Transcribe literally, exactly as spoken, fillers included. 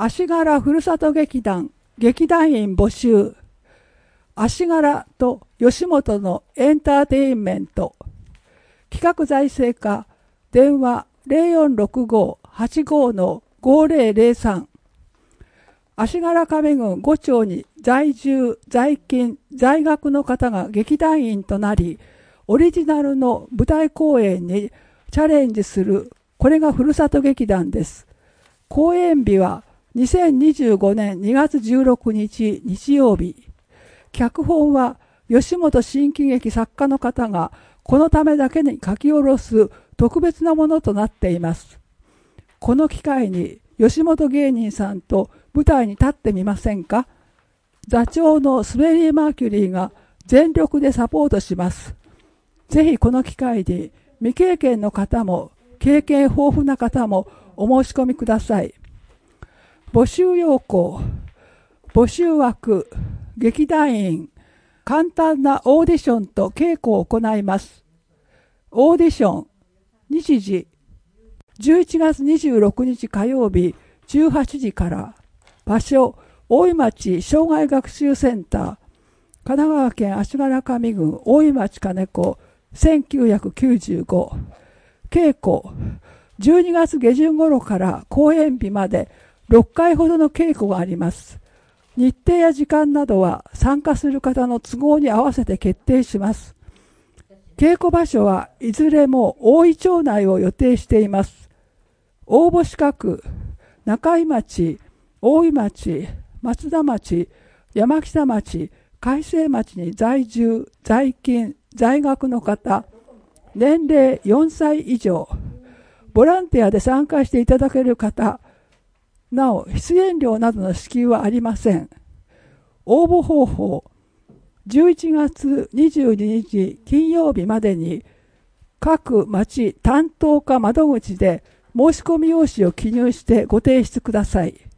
足柄ふるさと劇団劇団員募集。足柄と吉本のエンターテインメント。企画財政課電話 ゼロよんろくご はちご ごゼロゼロさん。足柄上郡ご町に在住在勤在学の方が劇団員となり、オリジナルの舞台公演にチャレンジする、これがふるさと劇団です。公演日はにせんにじゅうごねんにがつじゅうろくにち日曜日。脚本は吉本新喜劇作家の方がこのためだけに書き下ろす特別なものとなっています。この機会に吉本芸人さんと舞台に立ってみませんか？座長のスベリー・マーキュリーが全力でサポートします。ぜひこの機会に未経験の方も経験豊富な方もお申し込みください。募集要項、募集枠、劇団員、簡単なオーディションと稽古を行います。オーディション、日時、じゅういちがつにじゅうろくにち火曜日じゅうはちじから、場所、大井町障害学習センター、神奈川県足柄上郡大井町金子せんきゅうひゃくきゅうじゅうご。稽古、じゅうにがつげじゅん頃から公演日までろっかいほどの稽古があります。日程や時間などは参加する方の都合に合わせて決定します。稽古場所はいずれも大井町内を予定しています。応募資格、中井町、大井町、松田町、山北町、海西町に在住、在勤、在学の方、年齢よんさい以上、ボランティアで参加していただける方、なお出演料などの支給はありません。応募方法、じゅういちがつにじゅうににち金曜日までに各町担当課窓口で申し込み用紙を記入してご提出ください。